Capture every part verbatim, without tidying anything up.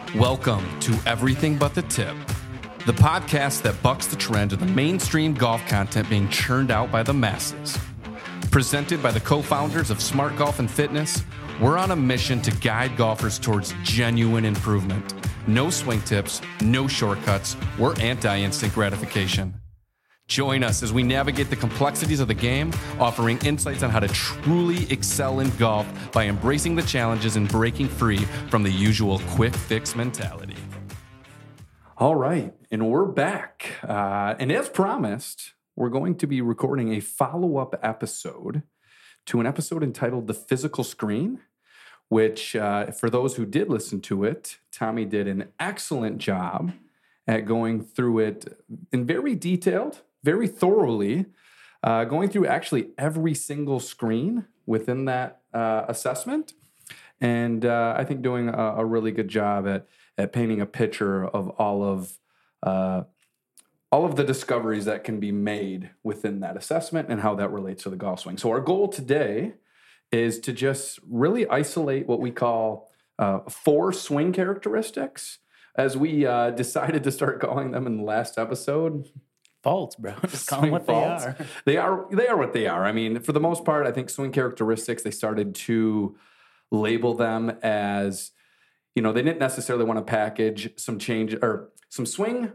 Welcome to Everything But the Tip, the podcast that bucks the trend of the mainstream golf content being churned out by the masses. Presented by the co-founders of Smart Golf and Fitness, we're on a mission to guide golfers towards genuine improvement. No swing tips, no shortcuts, we're anti-instant gratification. Join us as we navigate the complexities of the game, offering insights on how to truly excel in golf by embracing the challenges and breaking free from the usual quick fix mentality. All right, and we're back. Uh, and as promised, we're going to be recording a follow-up episode to an episode entitled The Physical Screen, which uh, for those who did listen to it, Tommy did an excellent job at going through it in very detailed, very thoroughly, uh, going through actually every single screen within that uh, assessment. And uh, I think doing a, a really good job at at painting a picture of all of uh, all of the discoveries that can be made within that assessment and how that relates to the golf swing. So our goal today is to just really isolate what we call uh, four swing characteristics, as we uh, decided to start calling them in the last episode. Faults, bro. Just call them what faults. they are. They are they are what they are. I mean, for the most part, I think swing characteristics, they started to label them as, you know, they didn't necessarily want to package some change or some swing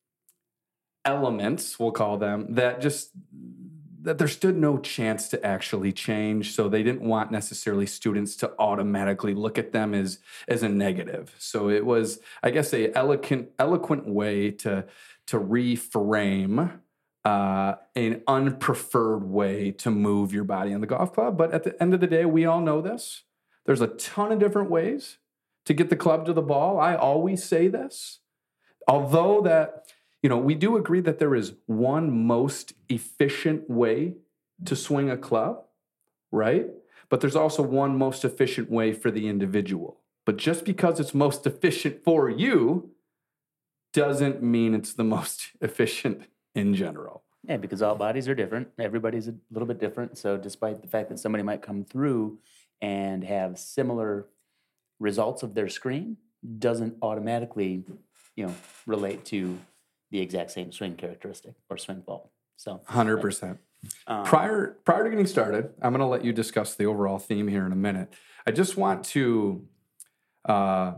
elements, we'll call them, that just that there stood no chance to actually change. So they didn't want necessarily students to automatically look at them as as a negative. So it was, I guess, a eloquent eloquent way to to reframe uh, an unpreferred way to move your body on the golf club. But at the end of the day, we all know this. There's a ton of different ways to get the club to the ball. I always say this, although that, you know, we do agree that there is one most efficient way to swing a club, right? But there's also one most efficient way for the individual. But just because it's most efficient for you doesn't mean it's the most efficient in general. Yeah, because all bodies are different. Everybody's a little bit different. So despite the fact that somebody might come through and have similar results of their screen, doesn't automatically, you know, relate to the exact same swing characteristic or swing fault. So one hundred percent. Um, prior prior to getting started, I'm going to let you discuss the overall theme here in a minute. I just want to uh,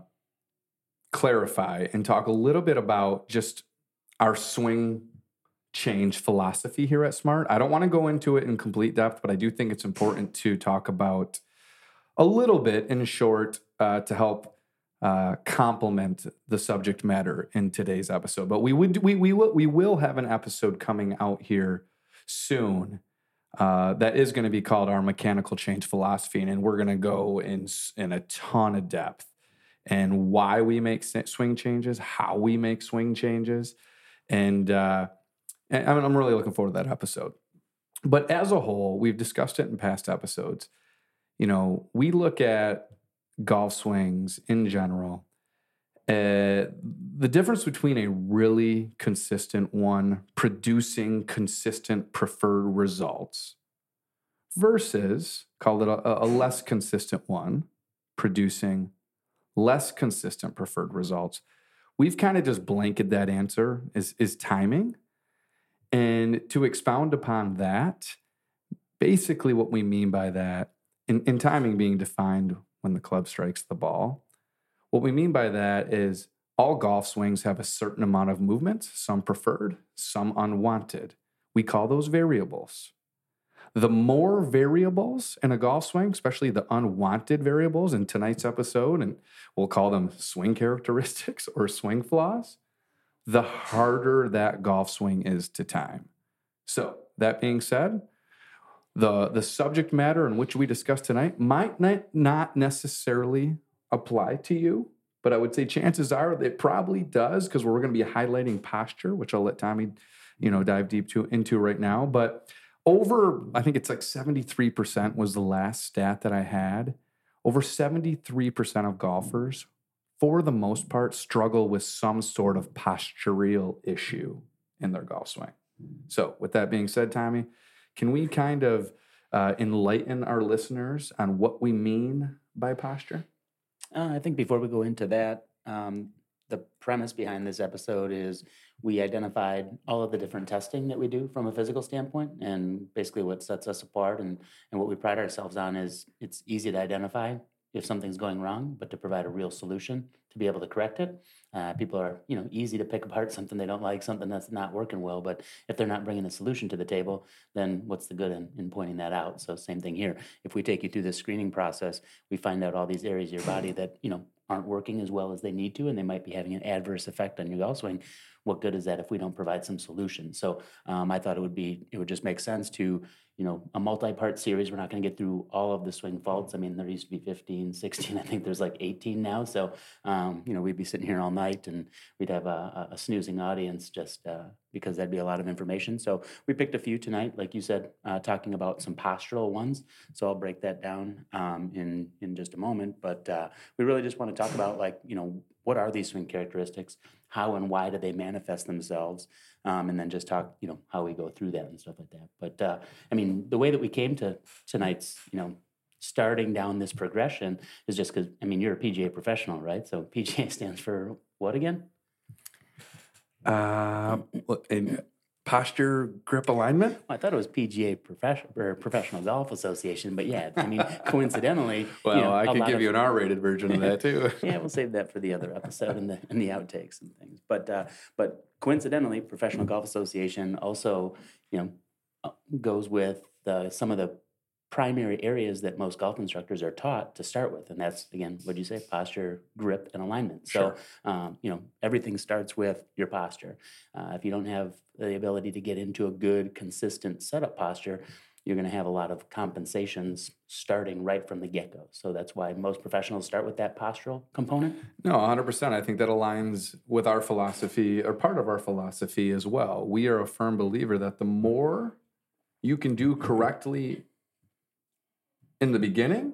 clarify and talk a little bit about just our swing change philosophy here at Smart. I don't want to go into it in complete depth, but I do think it's important to talk about a little bit in short uh, to help uh, complement the subject matter in today's episode. But we would we we will we will have an episode coming out here soon uh, that is going to be called our mechanical change philosophy, and we're going to go in in a ton of depth and why we make swing changes, how we make swing changes, and, uh, and I'm really looking forward to that episode. But as a whole, we've discussed it in past episodes. You know, we look at golf swings in general. Uh, the difference between a really consistent one producing consistent preferred results versus, call it a, a less consistent one producing less consistent preferred results. We've kind of just blanketed that answer is, is timing. And to expound upon that, basically what we mean by that, in, in timing being defined when the club strikes the ball, what we mean by that is all golf swings have a certain amount of movement, some preferred, some unwanted. We call those variables. The more variables in a golf swing, especially the unwanted variables in tonight's episode, and we'll call them swing characteristics or swing flaws, the harder that golf swing is to time. So that being said, the, the subject matter in which we discuss tonight might not necessarily apply to you, but I would say chances are it probably does, because we're going to be highlighting posture, which I'll let Tommy, you know, dive deep to, into right now. But over, I think it's like seventy-three percent was the last stat that I had. Over seventy-three percent of golfers, for the most part, struggle with some sort of postural issue in their golf swing. So with that being said, Tommy, can we kind of uh, enlighten our listeners on what we mean by posture? Uh, I think before we go into that, um, the premise behind this episode is we identified all of the different testing that we do from a physical standpoint, and basically what sets us apart and, and what we pride ourselves on is it's easy to identify if something's going wrong, but to provide a real solution to be able to correct it. Uh, people are, you know, easy to pick apart something they don't like, something that's not working well, but if they're not bringing a solution to the table, then what's the good in, in pointing that out? So same thing here. If we take you through this screening process, we find out all these areas of your body that, you know, aren't working as well as they need to, and they might be having an adverse effect on your golf swing. What good is that if we don't provide some solution? So um, I thought it would be, it would just make sense to, you know, a multi-part series. We're not going to get through all of the swing faults. I mean, there used to be fifteen, sixteen. I think there's like eighteen now. So, um, you know, we'd be sitting here all night and we'd have a, a snoozing audience just uh, because that'd be a lot of information. So we picked a few tonight, like you said, uh, talking about some postural ones. So I'll break that down um, in, in just a moment. But uh, we really just want to talk about, like, you know, what are these swing characteristics? How and why do they manifest themselves? Um, and then just talk, you know, how we go through that and stuff like that. But uh, I mean, the way that we came to tonight's, you know, starting down this progression is just because, I mean, you're a P G A professional, right? So P G A stands for what again? Uh, in posture, grip, alignment. Well, I thought it was P G A Professional or Professional Golf Association, but yeah, I mean, coincidentally, well, you know, I could give of, you an R-rated version of that too. Yeah, we'll save that for the other episode and the and the outtakes and things. But uh, but coincidentally, Professional Golf Association also, you know, goes with the, some of the primary areas that most golf instructors are taught to start with, and that's, again, what do you say? Posture, grip, and alignment. Sure. So, um, you know, everything starts with your posture. Uh, if you don't have the ability to get into a good, consistent setup posture, you're going to have a lot of compensations starting right from the get-go. So that's why most professionals start with that postural component. No, one hundred percent. I think that aligns with our philosophy, or part of our philosophy as well. We are a firm believer that the more you can do correctly in the beginning,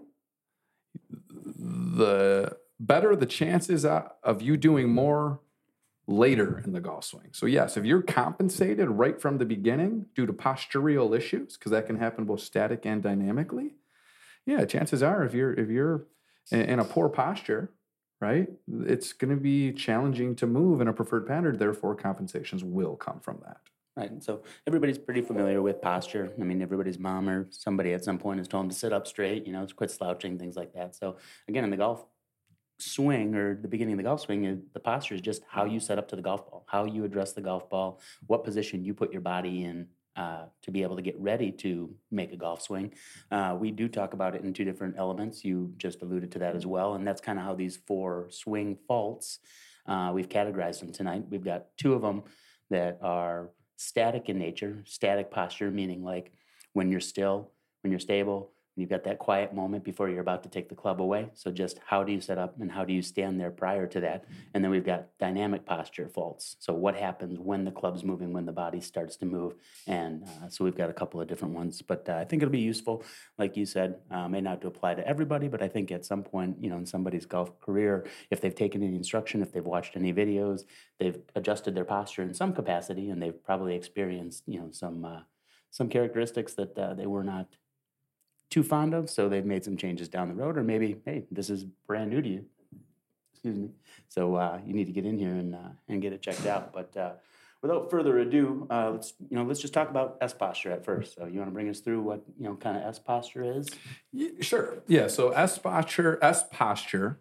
the better the chances of you doing more later in the golf swing. So yes, if you're compensated right from the beginning due to postural issues, because that can happen both static and dynamically, yeah, chances are if you're if you're in a poor posture, right, it's going to be challenging to move in a preferred pattern. Therefore, compensations will come from that. Right, and so everybody's pretty familiar with posture. I mean, everybody's mom or somebody at some point has told them to sit up straight, you know, to quit slouching, things like that. So again, in the golf swing, or the beginning of the golf swing, the posture is just how you set up to the golf ball, how you address the golf ball, what position you put your body in uh, to be able to get ready to make a golf swing. Uh, we do talk about it in two different elements. You just alluded to that as well, and that's kind of how these four swing faults, uh, we've categorized them tonight. We've got two of them that are static in nature. Static posture, meaning like when you're still, when you're stable, when you've got that quiet moment before you're about to take the club away. So just how do you set up and how do you stand there prior to that? And then we've got dynamic posture faults. So what happens when the club's moving, when the body starts to move? And uh, so we've got a couple of different ones, but uh, I think it'll be useful. Like you said, uh, may not to apply to everybody, but I think at some point, you know, in somebody's golf career, if they've taken any instruction, if they've watched any videos, they've adjusted their posture in some capacity, and they've probably experienced, you know, some uh, some characteristics that uh, they were not too fond of, so they've made some changes down the road, or maybe, hey, this is brand new to you. Excuse me. So uh, you need to get in here and uh, and get it checked out. But uh, without further ado, uh, let's you know let's just talk about S posture at first. So you want to bring us through what you know kind of S posture is? Yeah, sure. Yeah. So S posture, S posture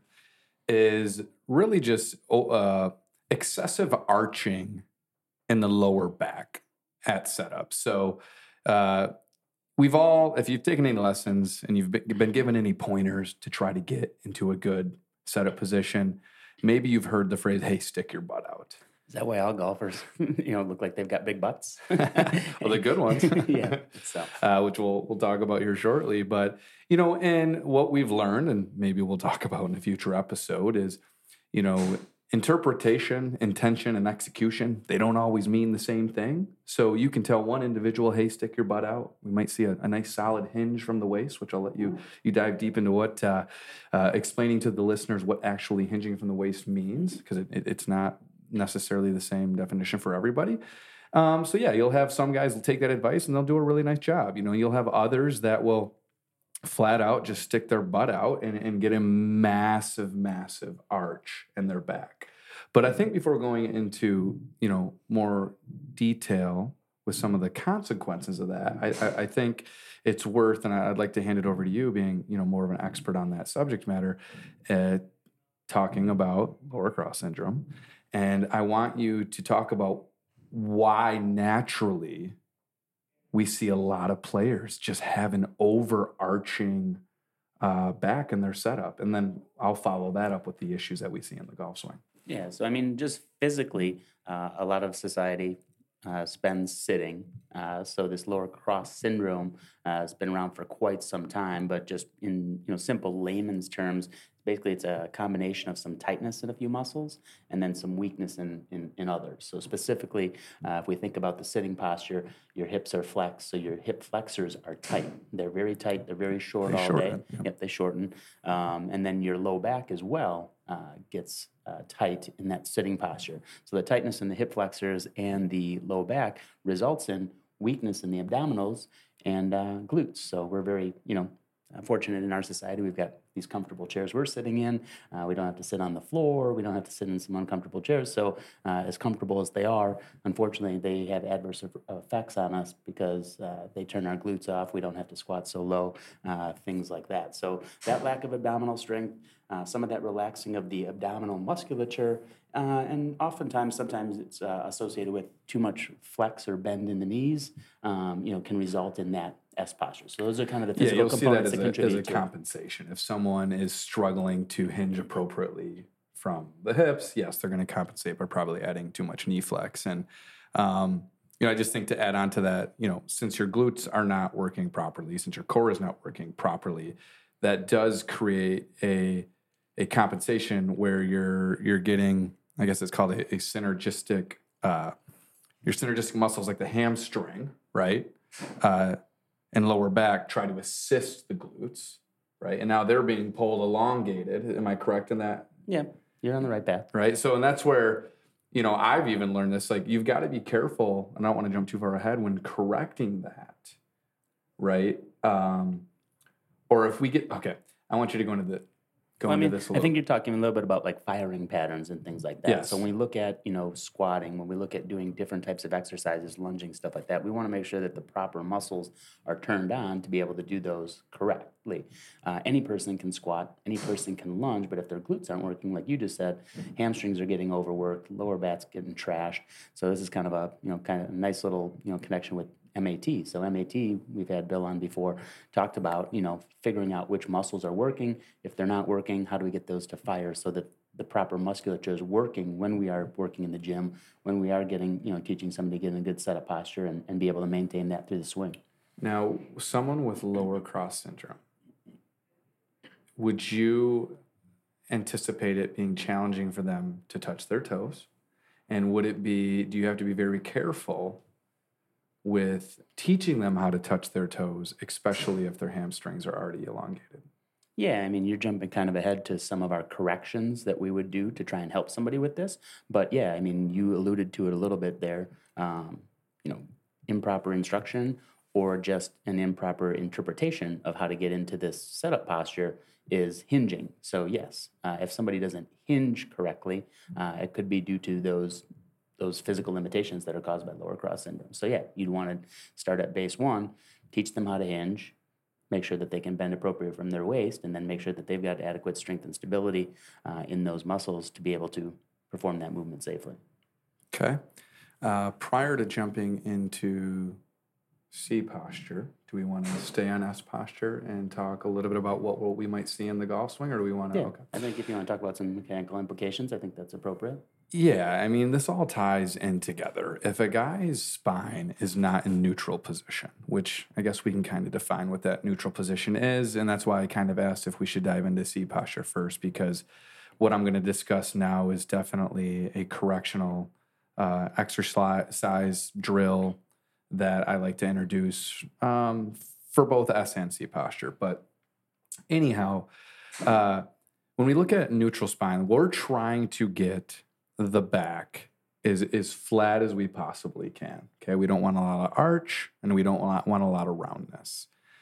is really just uh, excessive arching in the lower back at setup. So. Uh, We've all, if you've taken any lessons and you've been given any pointers to try to get into a good setup position, maybe you've heard the phrase, hey, stick your butt out. Is that why all golfers, you know, look like they've got big butts? Well, the good ones. Yeah. So. Uh, which we'll we'll talk about here shortly. But, you know, and what we've learned, and maybe we'll talk about in a future episode, is, you know, interpretation, intention, and execution, they don't always mean the same thing. So you can tell one individual, hey, stick your butt out. We might see a, a nice solid hinge from the waist, which I'll let you you dive deep into what, uh, uh, explaining to the listeners what actually hinging from the waist means, because it, it, it's not necessarily the same definition for everybody. Um, so yeah, you'll have some guys will take that advice and they'll do a really nice job. You know, you'll have others that will flat out just stick their butt out and, and get a massive, massive arch in their back. But I think before going into, you know, more detail with some of the consequences of that, I, I, I think it's worth, and I'd like to hand it over to you, being, you know, more of an expert on that subject matter, uh, talking about lower cross syndrome. And I want you to talk about why naturally we see a lot of players just have an overarching uh, back in their setup. And then I'll follow that up with the issues that we see in the golf swing. Yeah, so I mean, just physically, uh, a lot of society uh, spends sitting. Uh, so this lower cross syndrome uh, has been around for quite some time, but just in you know simple layman's terms, basically it's a combination of some tightness in a few muscles and then some weakness in, in, in others. So specifically, uh, if we think about the sitting posture, your hips are flexed, so your hip flexors are tight. They're very tight, they're very short They all shorten, day. yep. Yep, they shorten. Um, and then your low back as well uh, gets uh, tight in that sitting posture. So the tightness in the hip flexors and the low back results in weakness in the abdominals and uh, glutes. So we're very, you know, uh, fortunate in our society. We've got these comfortable chairs we're sitting in. Uh, we don't have to sit on the floor. We don't have to sit in some uncomfortable chairs. So uh, as comfortable as they are, unfortunately, they have adverse effects on us because uh, they turn our glutes off. We don't have to squat so low, uh, things like that. So that lack of abdominal strength, uh, some of that relaxing of the abdominal musculature, uh, and oftentimes, sometimes it's uh, associated with too much flex or bend in the knees, um, you know, can result in that S posture. So those are kind of the physical yeah, you'll components see that that as a, contribute as a to compensation. If someone is struggling to hinge appropriately from the hips, yes, they're going to compensate by probably adding too much knee flex. And, um, you know, I just think to add on to that, you know, since your glutes are not working properly, since your core is not working properly, that does create a a compensation where you're you're getting, I guess it's called a, a synergistic, uh, your synergistic muscles like the hamstring, right? Uh, and lower back try to assist the glutes, right? And now they're being pulled elongated. Am I correct in that? Yeah, you're on the right path. Right. So, and that's where, you know, I've even learned this, like, you've got to be careful, and I don't want to jump too far ahead when correcting that, right? Um, or if we get, okay, I want you to go into the, go Well, I into mean, this a I little. think you're talking a little bit about like firing patterns and things like that. Yes. So when we look at, you know, squatting, when we look at doing different types of exercises, lunging, stuff like that, we want to make sure that the proper muscles are turned on to be able to do those correctly. Uh, any person can squat, any person can lunge, but if their glutes aren't working, like you just said, hamstrings are getting overworked, lower back's getting trashed. So this is kind of a, you know, kind of a nice little, you know, connection with M A T. So M A T, we've had Bill on before, talked about, you know, figuring out which muscles are working. If they're not working, how do we get those to fire so that the proper musculature is working when we are working in the gym, when we are getting, you know, teaching somebody to get in a good set of posture and, and be able to maintain that through the swing. Now, someone with lower cross syndrome, would you anticipate it being challenging for them to touch their toes? And would it be, do you have to be very careful with teaching them how to touch their toes, especially if their hamstrings are already elongated? Yeah, I mean, you're jumping kind of ahead to some of our corrections that we would do to try and help somebody with this. But yeah, I mean, you alluded to it a little bit there. Um, you know, improper instruction or just an improper interpretation of how to get into this setup posture is hinging. So yes, uh, if somebody doesn't hinge correctly, uh, it could be due to those those physical limitations that are caused by lower cross syndrome. So yeah, you'd want to start at base one, teach them how to hinge, make sure that they can bend appropriate from their waist, and then make sure that they've got adequate strength and stability uh, in those muscles to be able to perform that movement safely. Okay. Uh, prior to jumping into C posture, do we want to stay on S posture and talk a little bit about what, what we might see in the golf swing, or do we want to? Yeah, Okay. I think if you want to talk about some mechanical implications, I think that's appropriate. Yeah, I mean, this all ties in together. If a guy's spine is not in neutral position, which I guess we can kind of define what that neutral position is, and that's why I kind of asked if we should dive into C posture first, because what I'm going to discuss now is definitely a correctional uh, exercise drill that I like to introduce um, for both S and C posture. But anyhow, uh, when we look at neutral spine, we're trying to get the back is as flat as we possibly can. Okay, we don't want a lot of arch, and we don't want, want a lot of roundness.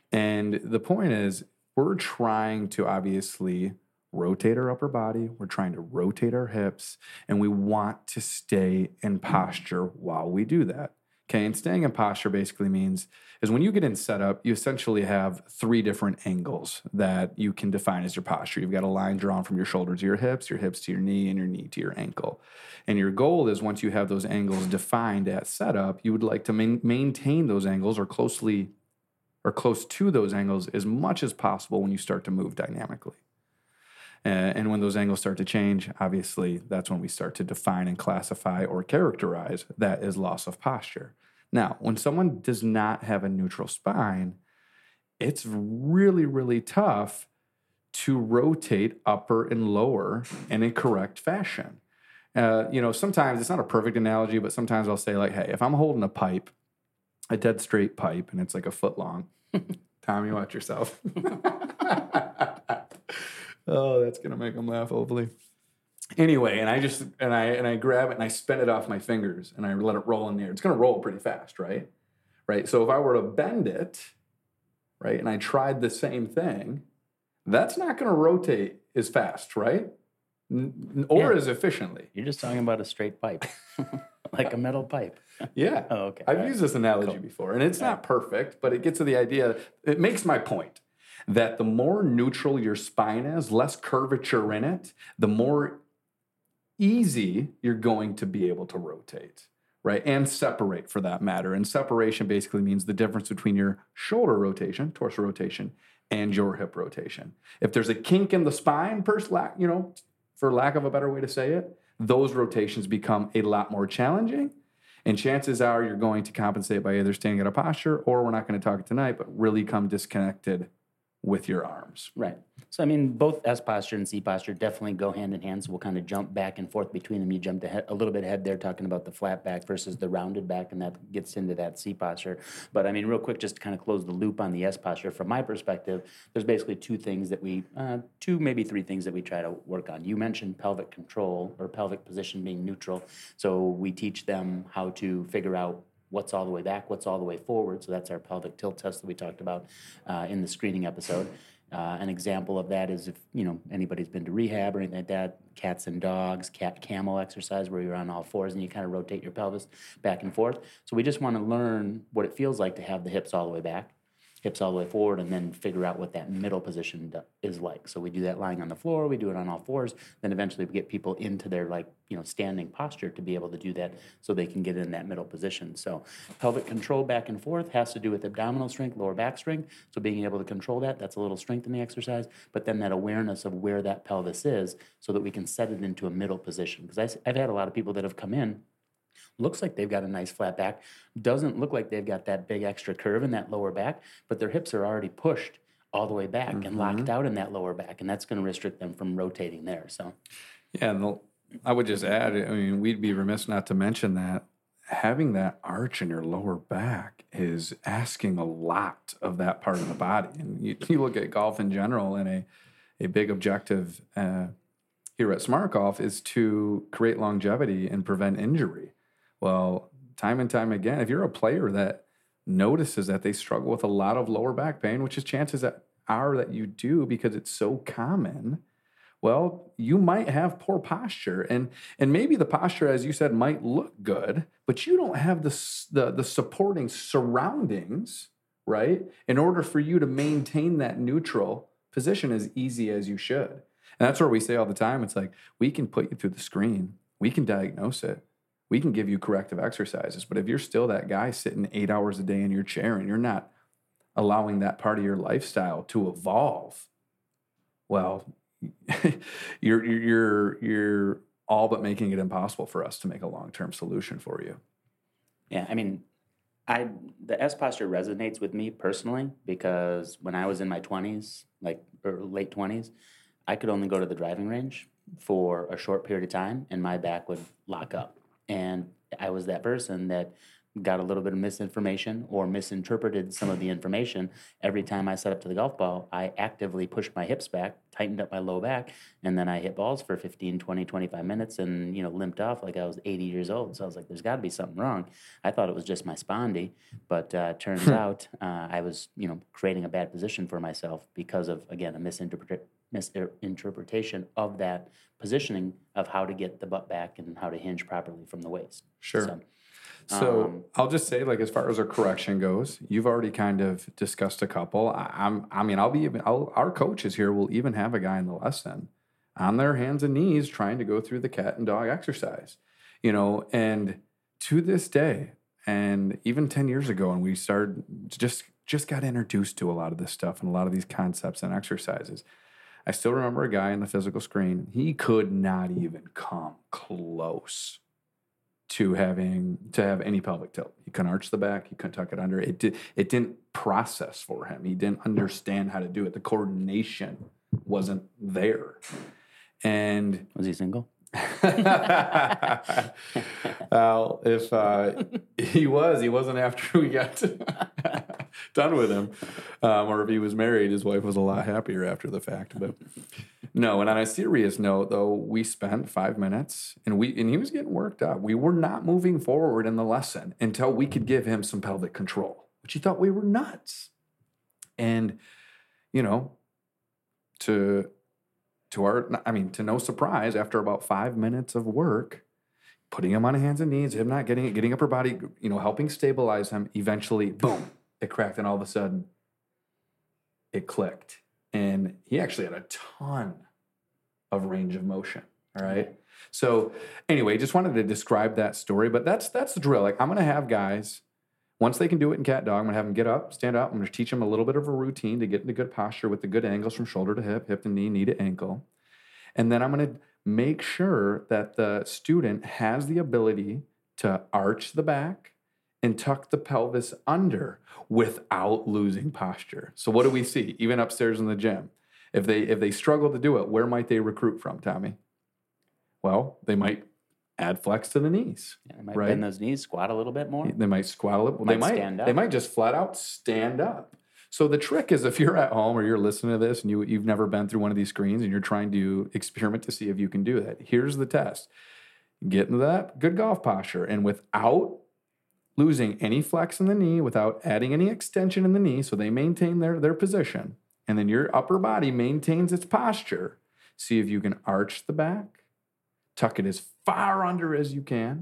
And the point is, we're trying to obviously rotate our upper body, we're trying to rotate our hips, and we want to stay in posture while we do that. Okay, and staying in posture basically means is when you get in setup, you essentially have three different angles that you can define as your posture. You've got a line drawn from your shoulder to your hips, your hips to your knee, and your knee to your ankle. And your goal is once you have those angles defined at setup, you would like to main, maintain those angles or closely or close to those angles as much as possible when you start to move dynamically. Uh, and when those angles start to change, obviously, that's when we start to define and classify or characterize that as loss of posture. Now, when someone does not have a neutral spine, it's really, really tough to rotate upper and lower in a correct fashion. Uh, you know, sometimes it's not a perfect analogy, but sometimes I'll say like, hey, if I'm holding a pipe, a dead straight pipe, and it's like a foot long, Tommy, watch yourself. Oh, that's gonna make them laugh, hopefully. Anyway, and I just and I and I grab it and I spin it off my fingers and I let it roll in the air. It's gonna roll pretty fast, right? Right. So if I were to bend it, right, and I tried the same thing, that's not gonna rotate as fast, right? N- or Yeah. as efficiently. You're just talking about a straight pipe, like a metal pipe. Yeah. Oh, okay. I've All right. used this analogy Cool. before, and it's All not perfect, but it gets to the idea. It makes my point that the more neutral your spine is, less curvature in it, the more easy you're going to be able to rotate, right? And separate for that matter. And separation basically means the difference between your shoulder rotation, torso rotation, and your hip rotation. If there's a kink in the spine, per lack, you know, for lack of a better way to say it, those rotations become a lot more challenging. And chances are you're going to compensate by either staying at a posture or we're not going to talk it tonight, but really come disconnected with your arms. Right. So, I mean, both S posture and C posture definitely go hand in hand. So we'll kind of jump back and forth between them. You jumped ahead, a little bit ahead there talking about the flat back versus the rounded back, and that gets into that C posture. But, I mean, real quick, just to kind of close the loop on the S posture, from my perspective, there's basically two things that we, uh, two, maybe three things that we try to work on. You mentioned pelvic control or pelvic position being neutral. So we teach them how to figure out what's all the way back, what's all the way forward. So that's our pelvic tilt test that we talked about uh, in the screening episode. Uh, an example of that is if, you know, anybody's been to rehab or anything like that, cats and dogs, cat camel exercise where you're on all fours and you kind of rotate your pelvis back and forth. So we just want to learn what it feels like to have the hips all the way back, hips all the way forward, and then figure out what that middle position do- is like. So we do that lying on the floor, we do it on all fours, then eventually we get people into their, like, you know, standing posture to be able to do that so they can get in that middle position. So pelvic control back and forth has to do with abdominal strength, lower back strength. So being able to control that, that's a little strength in the exercise, but then that awareness of where that pelvis is so that we can set it into a middle position. Because I've had a lot of people that have come in, looks like they've got a nice flat back, doesn't look like they've got that big extra curve in that lower back, but their hips are already pushed all the way back mm-hmm. and locked out in that lower back, and that's going to restrict them from rotating there. So, yeah, and the, I would just add, I mean, we'd be remiss not to mention that having that arch in your lower back is asking a lot of that part of the body. And you, you look at golf in general, and a, a big objective uh, here at Smart Golf is to create longevity and prevent injury. Well, time and time again, if you're a player that notices that they struggle with a lot of lower back pain, which is chances that are that you do because it's so common, well, you might have poor posture. And and maybe the posture, as you said, might look good, but you don't have the, the, the supporting surroundings, right, in order for you to maintain that neutral position as easy as you should. And that's where we say all the time, it's like, we can put you through the screen. We can diagnose it. We can give you corrective exercises, but if you're still that guy sitting eight hours a day in your chair and you're not allowing that part of your lifestyle to evolve, well, you're you're you're all but making it impossible for us to make a long-term solution for you. Yeah, I mean, I the S posture resonates with me personally because when I was in my twenties, like or late twenties, I could only go to the driving range for a short period of time, and my back would lock up. And I was that person that got a little bit of misinformation or misinterpreted some of the information. Every time I set up to the golf ball, I actively pushed my hips back, tightened up my low back, and then I hit balls for fifteen, twenty, twenty-five minutes and, you know, limped off like I was eighty years old. So I was like, there's got to be something wrong. I thought it was just my spondy, but uh, turns out uh, I was, you know, creating a bad position for myself because of, again, a misinterpret- misinterpretation of that positioning of how to get the butt back and how to hinge properly from the waist. Sure. So, So Um, I'll just say, like, as far as our correction goes, you've already kind of discussed a couple. I, I'm, I mean, I'll be even. I'll, our coaches here will even have a guy in the lesson on their hands and knees trying to go through the cat and dog exercise, you know. And to this day, and even ten years ago, when we started, just just got introduced to a lot of this stuff and a lot of these concepts and exercises. I still remember a guy in the physical screen. He could not even come close to having to have any pelvic tilt. He couldn't arch the back. He couldn't tuck it under. It did. It didn't process for him. He didn't understand how to do it. The coordination wasn't there. And was he single? well, if uh, he was, he wasn't after we got done with him, um, or if he was married, his wife was a lot happier after the fact. But no. And on a serious note, though, we spent five minutes, and we and he was getting worked up. We were not moving forward in the lesson until we could give him some pelvic control, which he thought we were nuts. And you know, to to our, I mean, to no surprise, after about five minutes of work, putting him on hands and knees, him not getting it, getting upper body, you know, helping stabilize him, eventually, boom, it cracked, and all of a sudden, it clicked. And he actually had a ton of range of motion, all right? So anyway, just wanted to describe that story, but that's that's the drill. Like, I'm going to have guys, once they can do it in cat dog, I'm going to have them get up, stand up. I'm going to teach them a little bit of a routine to get into good posture with the good angles from shoulder to hip, hip to knee, knee to ankle. And then I'm going to make sure that the student has the ability to arch the back and tuck the pelvis under without losing posture. So what do we see? Even upstairs in the gym, if they if they struggle to do it, where might they recruit from, Tommy? Well, they might add flex to the knees. Yeah, they might right? bend those knees, squat a little bit more. They might squat a little. Might they might stand up. They might just flat out stand up. So the trick is, if you're at home or you're listening to this and you you've never been through one of these screens and you're trying to experiment to see if you can do that, here's the test: get into that good golf posture, and without losing any flex in the knee, without adding any extension in the knee, so they maintain their their position, and then your upper body maintains its posture. See if you can arch the back, tuck it as far under as you can,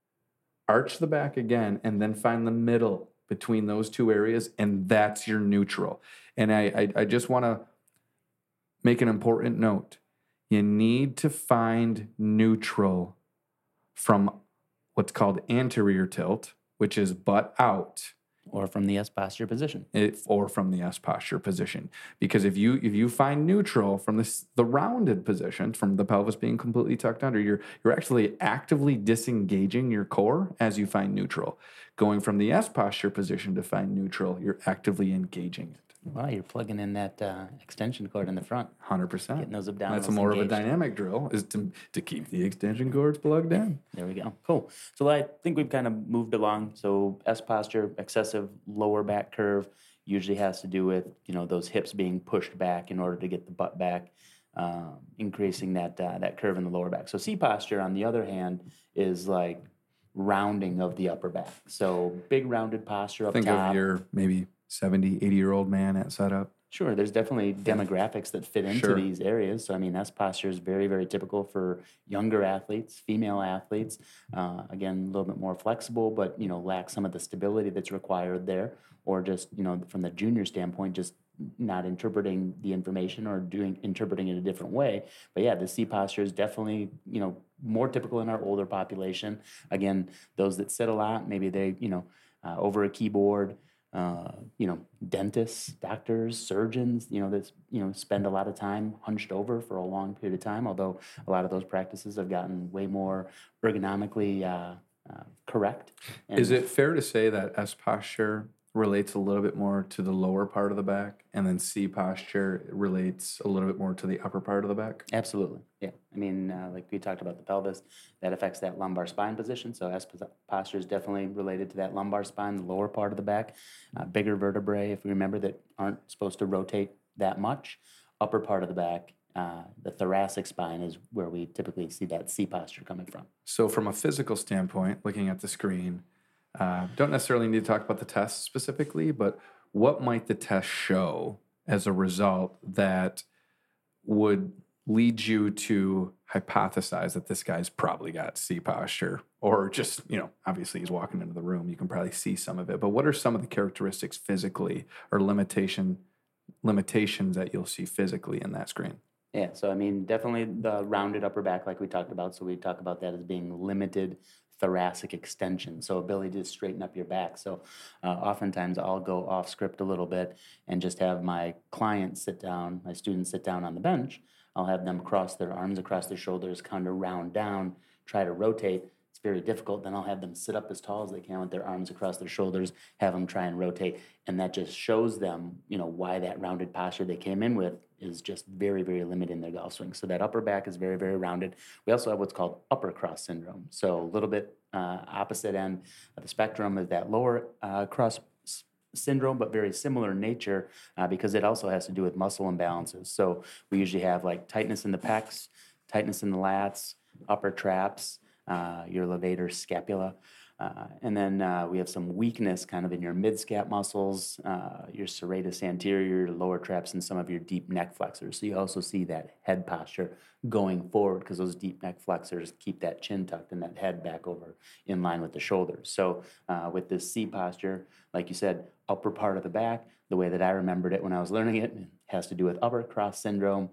arch the back again, and then find the middle between those two areas, and that's your neutral. And I, I, I just want to make an important note. You need to find neutral from what's called anterior tilt, which is butt out, Or from the S posture position. It, or from the S posture position. Because if you if you find neutral from this, the rounded position, from the pelvis being completely tucked under, you're you're actually actively disengaging your core as you find neutral. Going from the S posture position to find neutral, you're actively engaging it. Wow, you're plugging in that uh, extension cord in the front. one hundred percent. Getting those abdominals That's a more engaged. of a dynamic drill, is to, to keep the extension cords plugged in. There we go. Cool. So I think we've kind of moved along. So S posture, excessive lower back curve, usually has to do with, you know, those hips being pushed back in order to get the butt back, um, increasing that uh, that curve in the lower back. So C posture, on the other hand, is like rounding of the upper back. So big rounded posture up Think top. of your maybe seventy, eighty-year-old man at setup. Sure, there's definitely demographics that fit into Sure. these areas. So, I mean, S posture is very, very typical for younger athletes, female athletes. Uh, again, a little bit more flexible, but, you know, lack some of the stability that's required there. Or just, you know, from the junior standpoint, just not interpreting the information or doing interpreting it a different way. But yeah, the C posture is definitely, you know, more typical in our older population. Again, those that sit a lot, maybe they, you know, uh, over a keyboard. Uh, you know, dentists, doctors, surgeons, you know, that, you know, spend a lot of time hunched over for a long period of time, although a lot of those practices have gotten way more ergonomically uh, uh, correct. And Is it fair to say that S posture relates a little bit more to the lower part of the back, and then C posture relates a little bit more to the upper part of the back? Absolutely. Yeah. I mean, uh, like we talked about the pelvis, that affects that lumbar spine position. So S posture is definitely related to that lumbar spine, the lower part of the back. Uh, bigger vertebrae, if we remember, that aren't supposed to rotate that much. Upper part of the back, uh, the thoracic spine is where we typically see that C posture coming from. So from a physical standpoint, looking at the screen, uh, don't necessarily need to talk about the test specifically, but what might the test show as a result that would lead you to hypothesize that this guy's probably got C posture, or just, you know, obviously he's walking into the room, you can probably see some of it, but what are some of the characteristics physically or limitation limitations that you'll see physically in that screen? Yeah, so I mean, definitely the rounded upper back, like we talked about. So we talk about that as being limited thoracic extension, so ability to straighten up your back. So uh, oftentimes I'll go off script a little bit and just have my clients sit down, my students sit down on the bench. I'll have them cross their arms across their shoulders, kind of round down, try to rotate. It's very difficult. Then I'll have them sit up as tall as they can with their arms across their shoulders, have them try and rotate. And that just shows them, you know, why that rounded posture they came in with is just very, very limited in their golf swing. So that upper back is very, very rounded. We also have what's called upper cross syndrome. So a little bit uh, opposite end of the spectrum is that lower uh, cross s- syndrome, but very similar in nature uh, because it also has to do with muscle imbalances. So we usually have like tightness in the pecs, tightness in the lats, upper traps, uh, your levator scapula. Uh, and then uh, we have some weakness kind of in your mid-scap muscles, uh, your serratus anterior, lower traps, and some of your deep neck flexors. So you also see that head posture going forward because those deep neck flexors keep that chin tucked and that head back over in line with the shoulders. So uh, with this C posture, like you said, upper part of the back, the way that I remembered it when I was learning it, it has to do with upper cross syndrome.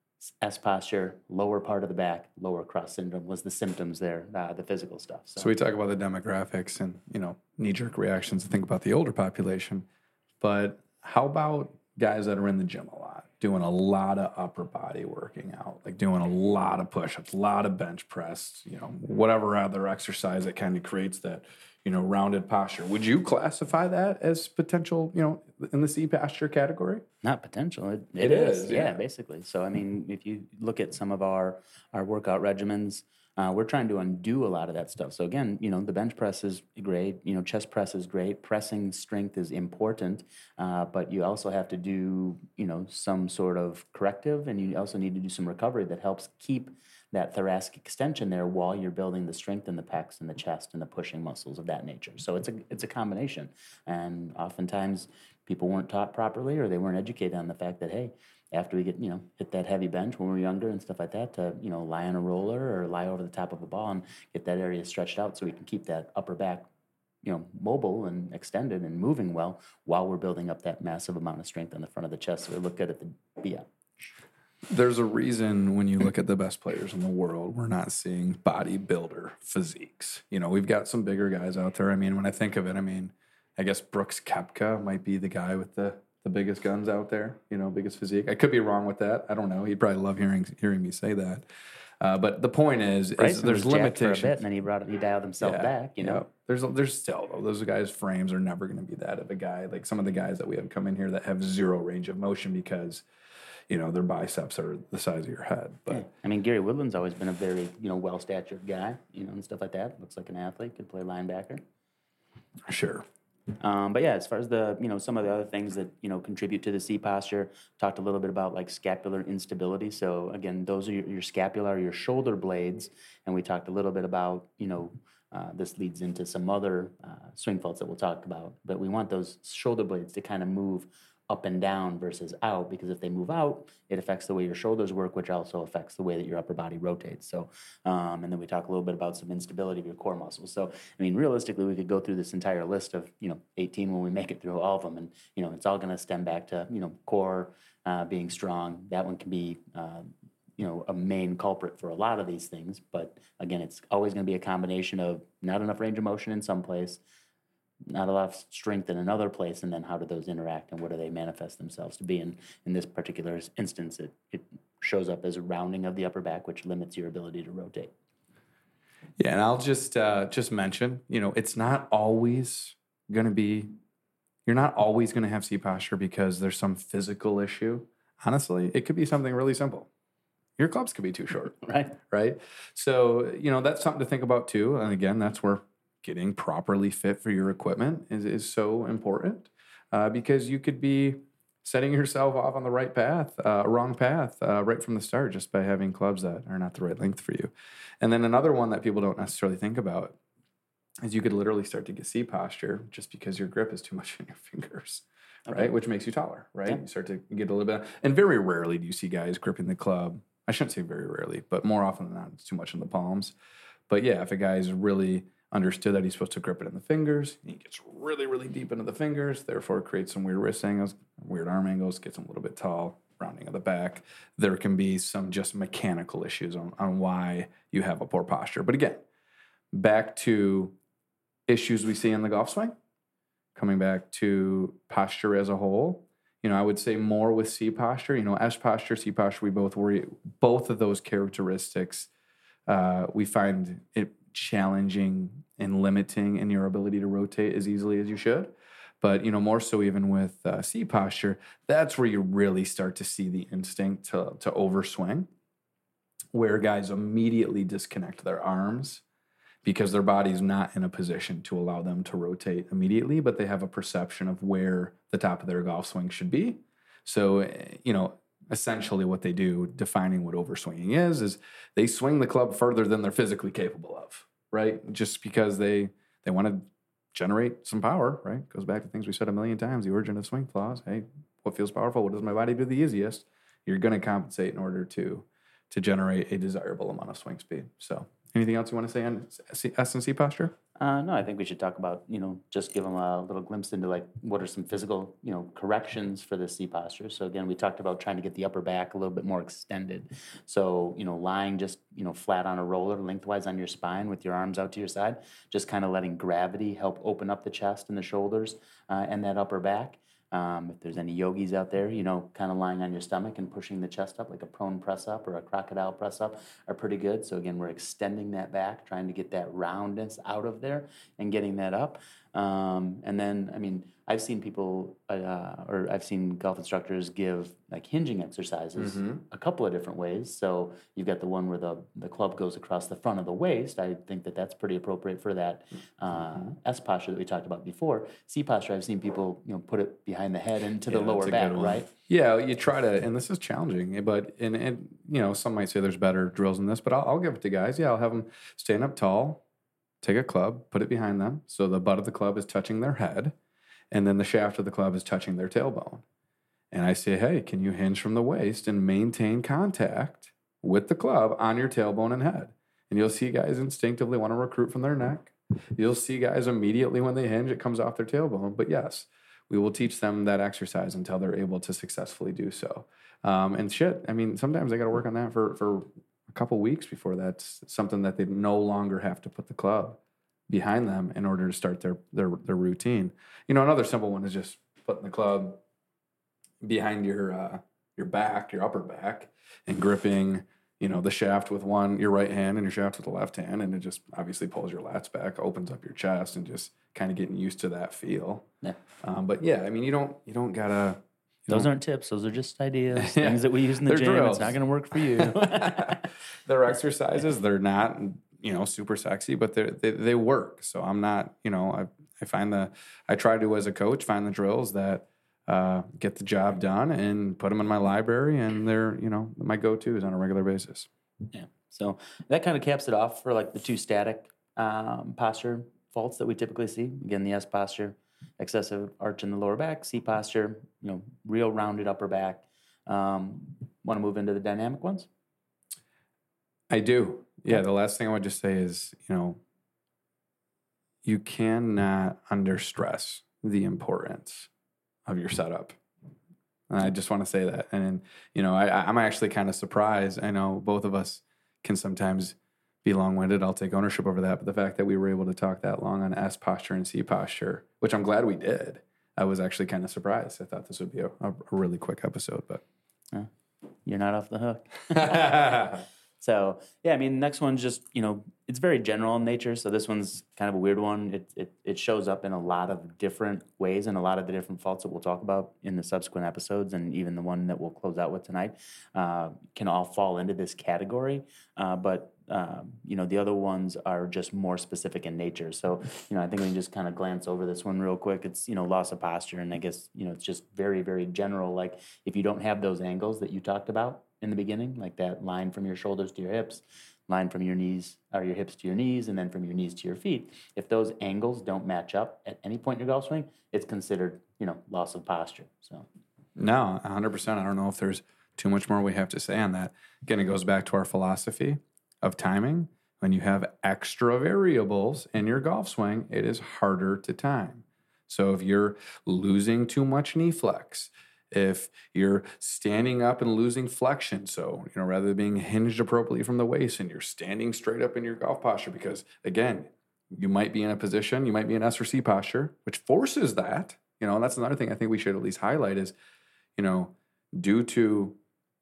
S posture, lower part of the back, lower cross syndrome was the symptoms there, uh, the physical stuff. So. So we talk about the demographics and, you know, knee-jerk reactions to think about the older population, but how about guys that are in the gym a lot, doing a lot of upper body working out, like doing a lot of push-ups, a lot of bench press, you know, whatever other exercise that kind of creates that, you know, rounded posture. Would you classify that as potential, you know, in the C posture category? Not potential. It, It it is, is, yeah, yeah. basically. So, I mean, if you look at some of our, our workout regimens, uh, we're trying to undo a lot of that stuff. So, again, you know, the bench press is great. You know, chest press is great. Pressing strength is important. Uh, but you also have to do, you know, some sort of corrective, and you also need to do some recovery that helps keep that thoracic extension there while you're building the strength in the pecs and the chest and the pushing muscles of that nature. So it's a it's a combination. And oftentimes people weren't taught properly or they weren't educated on the fact that, hey, after we get, you know, hit that heavy bench when we're younger and stuff like that, to, you know, lie on a roller or lie over the top of a ball and get that area stretched out so we can keep that upper back, you know, mobile and extended and moving well while we're building up that massive amount of strength on the front of the chest. So we look good at the B I. There's a reason when you look at the best players in the world, we're not seeing bodybuilder physiques. You know, we've got some bigger guys out there. I mean, when I think of it, I mean, I guess Brooks Koepka might be the guy with the, the biggest guns out there, you know, biggest physique. I could be wrong with that. I don't know. He'd probably love hearing hearing me say that. Uh, but the point is, is Bryson there's was jacked limitations. for a bit, and then he brought it, he dialed himself Yeah, back, you know. yeah. There's there's still though those guys' frames are never going to be that of a guy like some of the guys that we have come in here that have zero range of motion because, you know, their biceps are the size of your head. But Yeah. I mean, Gary Woodland's always been a very, you know, well-statured guy, you know, and stuff like that. Looks like an athlete, could play linebacker. sure. Um, but yeah, as far as the, you know, some of the other things that, you know, contribute to the C posture, talked a little bit about like scapular instability. So again, those are your, your scapular, your shoulder blades. And we talked a little bit about, you know, uh, this leads into some other uh, swing faults that we'll talk about. But we want those shoulder blades to kind of move up and down versus out, because if they move out, it affects the way your shoulders work, which also affects the way that your upper body rotates. So, um, and then we talk a little bit about some instability of your core muscles. So, I mean, realistically, we could go through this entire list of, you know, eighteen when we make it through all of them. And, you know, it's all going to stem back to, you know, core uh, being strong. That one can be, uh, you know, a main culprit for a lot of these things. But again, it's always going to be a combination of not enough range of motion in some place, not a lot of strength in another place, and then how do those interact and what do they manifest themselves to be? And in this particular instance, it, it shows up as a rounding of the upper back, which limits your ability to rotate. Yeah, and I'll just uh, just mention, you know, it's not always going to be You're not always going to have C posture because there's some physical issue. Honestly, it could be something really simple. Your clubs could be too short. Right. Right. So, you know, that's something to think about too. And again, that's where getting properly fit for your equipment is, is so important uh, because you could be setting yourself off on the right path, uh, wrong path uh, right from the start just by having clubs that are not the right length for you. And then another one that people don't necessarily think about is you could literally start to get C posture just because your grip is too much in your fingers. Okay. Right, which makes you taller, right? Yeah. You start to get a little bit, and very rarely do you see guys gripping the club. I shouldn't say very rarely, but more often than not, it's too much in the palms. But yeah, if a guy's really understood that he's supposed to grip it in the fingers, he gets really, really deep into the fingers, therefore creates some weird wrist angles, weird arm angles, gets him a little bit tall, rounding of the back. There can be some just mechanical issues on, on why you have a poor posture. But again, back to issues we see in the golf swing, coming back to posture as a whole, you know, I would say more with C posture, you know, S posture, C posture, we both worry, both of those characteristics, uh, we find it challenging and limiting in your ability to rotate as easily as you should. But, you know, more so even with uh, C posture, that's where you really start to see the instinct to, to overswing, where guys immediately disconnect their arms because their body's not in a position to allow them to rotate immediately, but they have a perception of where the top of their golf swing should be. So, you know, essentially what they do, defining what overswinging is, is they swing the club further than they're physically capable of, right? Just because they they want to generate some power, right? Goes back to things we said a million times, the origin of swing flaws. Hey, what feels powerful? What does my body do the easiest? You're going to compensate in order to to generate a desirable amount of swing speed. So anything else you want to say on S and C posture? Uh, no, I think we should talk about, you know, just give them a little glimpse into like what are some physical, you know, corrections for the C posture. So again, we talked about trying to get the upper back a little bit more extended. So, you know, lying just, you know, flat on a roller lengthwise on your spine with your arms out to your side, just kind of letting gravity help open up the chest and the shoulders uh, and that upper back. Um, if there's any yogis out there, you know, kind of lying on your stomach and pushing the chest up like a prone press up or a crocodile press up are pretty good. So again, we're extending that back, trying to get that roundness out of there and getting that up. Um, and then, I mean, I've seen people, uh, or I've seen golf instructors give like hinging exercises mm-hmm. a couple of different ways. So you've got the one where the, the club goes across the front of the waist. I think that that's pretty appropriate for that uh, S posture that we talked about before. C posture, I've seen people, you know, put it behind the head into yeah, the lower back, right? Yeah, you try to, and this is challenging, but, and, and you know, some might say there's better drills than this, but I'll, I'll give it to guys. Yeah, I'll have them stand up tall, take a club, put it behind them. So the butt of the club is touching their head. And then the shaft of the club is touching their tailbone. And I say, hey, can you hinge from the waist and maintain contact with the club on your tailbone and head? And you'll see guys instinctively want to recruit from their neck. You'll see guys immediately when they hinge, it comes off their tailbone. But yes, we will teach them that exercise until they're able to successfully do so. Um, and shit, I mean, sometimes they got to work on that for, for a couple weeks before that's something that they no longer have to put the club behind them in order to start their, their their routine. You know, another simple one is just putting the club behind your uh, your back, your upper back, and gripping, you know, the shaft with one, your right hand, and your shaft with the left hand, and it just obviously pulls your lats back, opens up your chest, and just kind of getting used to that feel. Yeah. Um, but yeah, I mean, you don't you don't gotta. You those don't, aren't tips. Those are just ideas, yeah. things that we use in the They're gym. drills. It's not going to work for you. They're exercises. They're not, you know, super sexy, but they they they work. So I'm not, you know, I I find the I try to as a coach find the drills that uh, get the job done and put them in my library, and they're, you know, my go-tos on a regular basis. Yeah. So that kind of caps it off for like the two static um, posture faults that we typically see. Again, the S posture, excessive arch in the lower back. C posture, you know, real rounded upper back. Um, want to move into the dynamic ones? I do. Yeah, the last thing I would just say is, you know, you cannot under stress the importance of your setup. And I just want to say that. And, you know, I, I'm actually kind of surprised. I know both of us can sometimes be long-winded. I'll take ownership over that. But the fact that we were able to talk that long on S posture and C posture, which I'm glad we did, I was actually kind of surprised. I thought this would be a, a really quick episode, but uh, you're not off the hook. So, yeah, I mean, next one's just, you know, it's very general in nature. So this one's kind of a weird one. It it, it it shows up in a lot of different ways, and a lot of the different faults that we'll talk about in the subsequent episodes, and even the one that we'll close out with tonight, uh, can all fall into this category. Uh, but um, you know, the other ones are just more specific in nature. So, you know, I think we can just kind of glance over this one real quick. It's, you know, loss of posture, and I guess, you know, it's just very, very general. Like if you don't have those angles that you talked about in the beginning, like that line from your shoulders to your hips, line from your knees or your hips to your knees, and then from your knees to your feet. If those angles don't match up at any point in your golf swing, it's considered, you know, loss of posture. So, no, one hundred percent. I don't know if there's too much more we have to say on that. Again, it goes back to our philosophy of timing. When you have extra variables in your golf swing, it is harder to time. So if you're losing too much knee flex, if you're standing up and losing flexion, so, you know, rather than being hinged appropriately from the waist and you're standing straight up in your golf posture, because again, you might be in a position, you might be in S or C posture, which forces that, you know, and that's another thing I think we should at least highlight is, you know, due to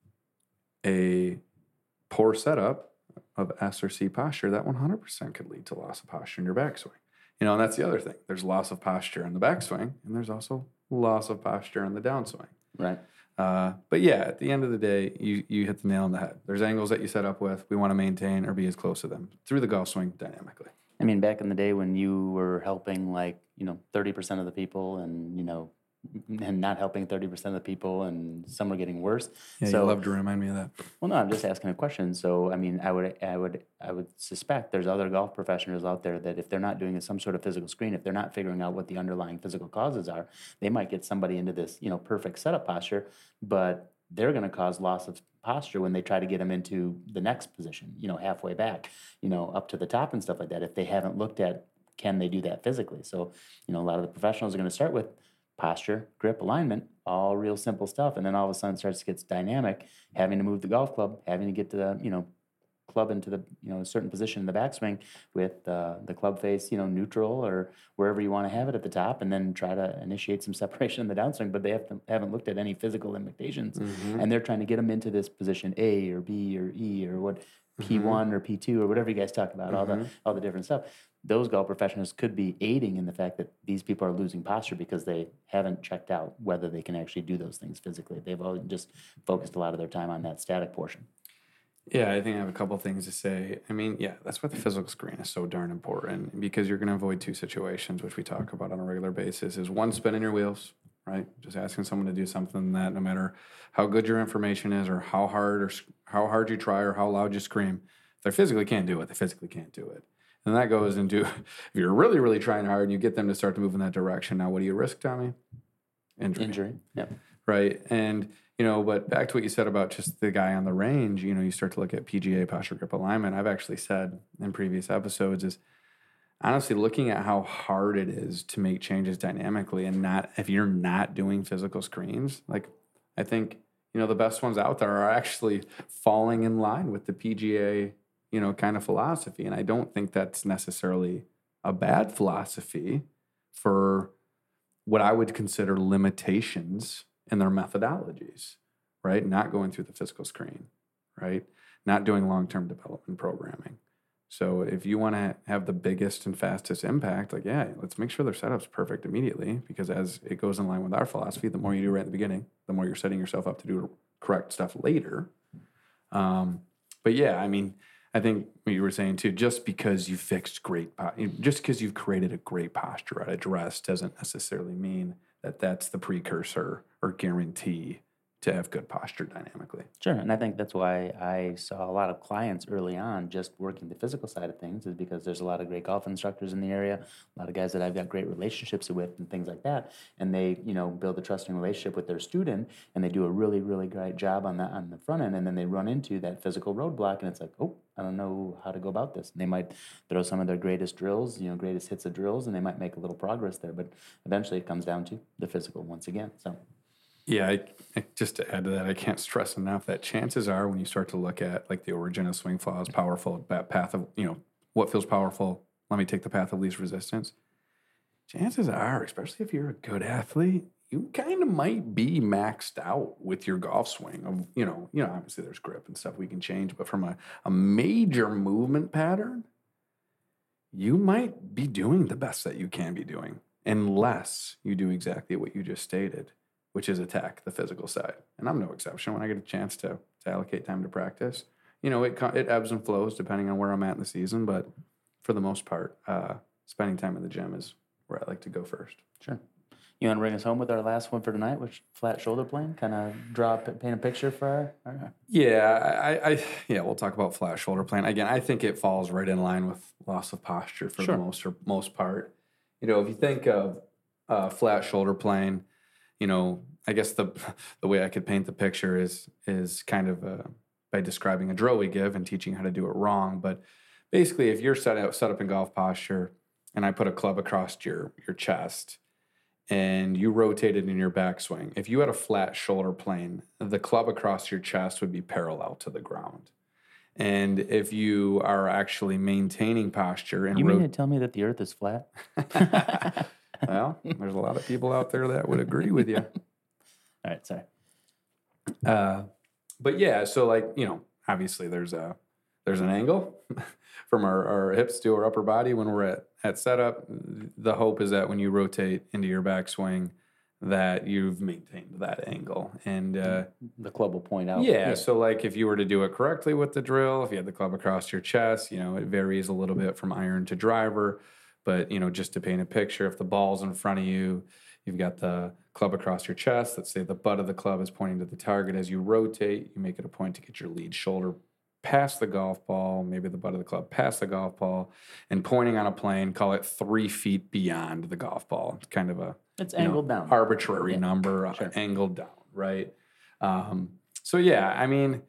a poor setup of S or C posture, that one hundred percent could lead to loss of posture in your backswing. You know, and that's the other thing. There's loss of posture in the backswing, and there's also loss of posture in the downswing. right. Uh, but yeah, at the end of the day, you you hit the nail on the head. There's angles that you set up with. We want to maintain or be as close to them through the golf swing dynamically. I mean, back in the day when you were helping like, you know, thirty percent of the people and, you know, and not helping thirty percent of the people, and some were getting worse. Yeah, so, you love to remind me of that. Well, no, I'm just asking a question. So, I mean, I would, I would, I would suspect there's other golf professionals out there that if they're not doing some sort of physical screen, if they're not figuring out what the underlying physical causes are, they might get somebody into this, you know, perfect setup posture, but they're going to cause loss of posture when they try to get them into the next position, you know, halfway back, you know, up to the top and stuff like that. If they haven't looked at, can they do that physically? So, you know, a lot of the professionals are going to start with posture, grip, alignment, all real simple stuff. And then all of a sudden it starts to get dynamic, having to move the golf club, having to get to the, you know, club into the, you know, a certain position in the backswing with uh, the club face, you know, neutral or wherever you want to have it at the top, and then try to initiate some separation in the downswing. But they have to, haven't looked at any physical limitations. Mm-hmm. And they're trying to get them into this position A or B or E or what, P one mm-hmm. or P two or whatever you guys talk about, mm-hmm. all the all the different stuff. Those golf professionals could be aiding in the fact that these people are losing posture because they haven't checked out whether they can actually do those things physically. They've all just focused a lot of their time on that static portion. Yeah, I think I have a couple things to say. I mean, yeah, that's why the physical screen is so darn important, because you're going to avoid two situations, which we talk about on a regular basis, is one, spinning your wheels, right? Just asking someone to do something that no matter how good your information is or how hard or how hard you try or how loud you scream, if they physically can't do it, they physically can't do it. And that goes into, if you're really, really trying hard and you get them to start to move in that direction, now what do you risk, Tommy? Injury. Injury, yeah. Right, and, you know, but back to what you said about just the guy on the range, you know, you start to look at P G A, posture, grip, alignment. I've actually said in previous episodes is, honestly, looking at how hard it is to make changes dynamically and not, if you're not doing physical screens, like, I think, you know, the best ones out there are actually falling in line with the P G A, you know, kind of philosophy. And I don't think that's necessarily a bad philosophy for what I would consider limitations in their methodologies, right? Not going through the physical screen, right? Not doing long-term development programming. So if you want to have the biggest and fastest impact, like, yeah, let's make sure their setup's perfect immediately, because as it goes in line with our philosophy, the more you do right at the beginning, the more you're setting yourself up to do correct stuff later. Um, but yeah, I mean, I think what you were saying too, just because you fixed great, po- just because you've created a great posture at a dress doesn't necessarily mean that that's the precursor or guarantee to have good posture dynamically. Sure, and I think that's why I saw a lot of clients early on just working the physical side of things, is because there's a lot of great golf instructors in the area, a lot of guys that I've got great relationships with and things like that, and they, you know, build a trusting relationship with their student, and they do a really, really great job on that on the front end, and then they run into that physical roadblock, and it's like, oh, I don't know how to go about this. And they might throw some of their greatest drills, you know, greatest hits of drills, and they might make a little progress there, but eventually it comes down to the physical once again, so. Yeah, I, I, just to add to that, I can't stress enough that chances are when you start to look at like the origin of swing flaws, powerful path of, you know, what feels powerful, let me take the path of least resistance. Chances are, especially if you're a good athlete, you kind of might be maxed out with your golf swing. Of, you know, you know, obviously there's grip and stuff we can change, but from a, a major movement pattern, you might be doing the best that you can be doing unless you do exactly what you just stated, which is attack the physical side. And I'm no exception. When I get a chance to, to allocate time to practice, you know, it, it ebbs and flows depending on where I'm at in the season. But for the most part, uh, spending time in the gym is where I like to go first. Sure. You want to bring us home with our last one for tonight, which flat shoulder plane? Kind of draw, paint a picture for our, our... Yeah, I, I, yeah, we'll talk about flat shoulder plane. Again, I think it falls right in line with loss of posture for Sure. the most, or most part. You know, if you think of uh, flat shoulder plane, you know, I guess the the way I could paint the picture is is kind of uh, by describing a drill we give and teaching how to do it wrong. But basically, if you're set up set up in golf posture, and I put a club across your your chest, and you rotate it in your backswing, if you had a flat shoulder plane, the club across your chest would be parallel to the ground. And if you are actually maintaining posture and You mean ro- to tell me that the earth is flat? well, there's a lot of people out there that would agree with you. All right, sorry. Uh, but yeah, so like, you know, obviously there's a there's an angle from our, our hips to our upper body when we're at, at setup. The hope is that when you rotate into your backswing, that you've maintained that angle. And uh, the club will point out. Yeah, yeah, so like if you were to do it correctly with the drill, if you had the club across your chest, you know, it varies a little bit from iron to driver. But, you know, just to paint a picture, if the ball's in front of you, you've got the club across your chest. Let's say the butt of the club is pointing to the target. As you rotate, you make it a point to get your lead shoulder past the golf ball, maybe the butt of the club past the golf ball, and pointing on a plane, call it three feet beyond the golf ball. It's kind of a It's angled know, down. arbitrary Yeah. number, Sure. uh, angled down, right? Um, so yeah, I mean,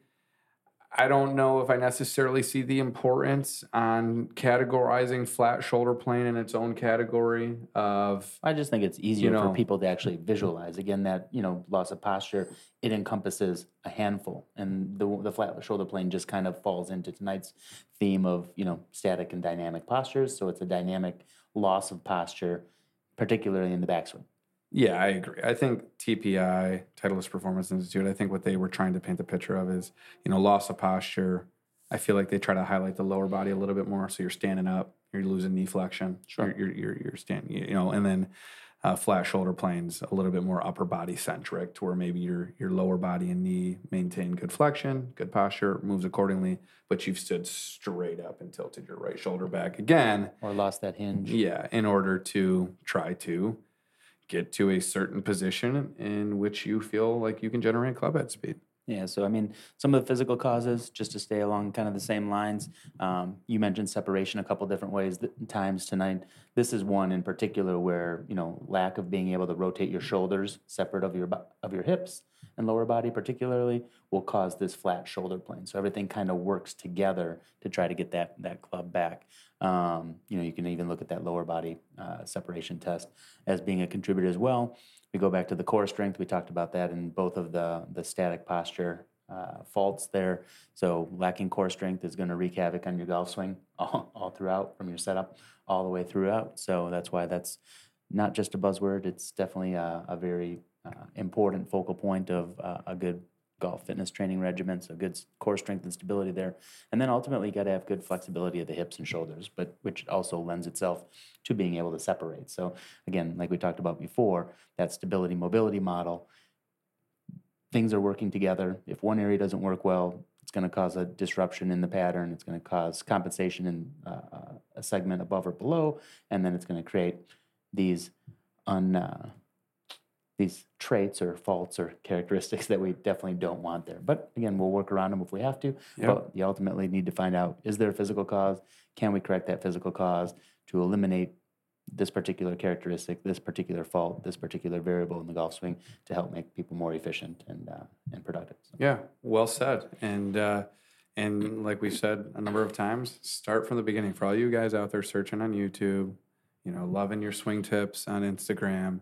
I don't know if I necessarily see the importance on categorizing flat shoulder plane in its own category of, I just think it's easier You know- for people to actually visualize. Again, that, you know, loss of posture, it encompasses a handful. And the the flat shoulder plane just kind of falls into tonight's theme of, you know, static and dynamic postures. So it's a dynamic loss of posture, particularly in the backswing. yeah, I agree. I think T P I, Titleist Performance Institute, I think what they were trying to paint the picture of is, you know, loss of posture. I feel like they try to highlight the lower body a little bit more. So you're standing up, you're losing knee flexion. Sure. You're, you're, you're, you're standing, you know, and then uh, flat shoulder planes a little bit more upper body centric to where maybe your, your lower body and knee maintain good flexion, good posture, moves accordingly, but you've stood straight up and tilted your right shoulder back again. Or lost that hinge. Yeah, in order to try to get to a certain position in which you feel like you can generate club head speed. Yeah, so I mean, some of the physical causes, just to stay along kind of the same lines, um, you mentioned separation a couple different ways, th- times tonight. This is one in particular where, you know, lack of being able to rotate your shoulders separate of your bo- of your hips and lower body particularly will cause this flat shoulder plane. So everything kind of works together to try to get that that club back. Um, you know, you can even look at that lower body uh, separation test as being a contributor as well. We go back to the core strength. We talked about that in both of the the static posture uh, faults there. So lacking core strength is going to wreak havoc on your golf swing all, all throughout, from your setup all the way throughout. So that's why that's not just a buzzword. It's definitely a, a very uh, important focal point of uh, a good golf fitness training regimen. So good s- core strength and stability there. And then ultimately you got to have good flexibility of the hips and shoulders, but which also lends itself to being able to separate. So again, like we talked about before, that stability mobility model, things are working together. If one area doesn't work well, it's going to cause a disruption in the pattern. It's going to cause compensation in uh, a segment above or below, and then it's going to create these un, uh, these traits or faults or characteristics that we definitely don't want there. But again, we'll work around them if we have to. Yep. But you ultimately need to find out, is there a physical cause? Can we correct that physical cause to eliminate this particular characteristic, this particular fault, this particular variable in the golf swing to help make people more efficient and uh, and productive? So, Yeah, well said. And uh, and like we said a number of times, start from the beginning. For all you guys out there searching on YouTube, you know, loving your swing tips on Instagram,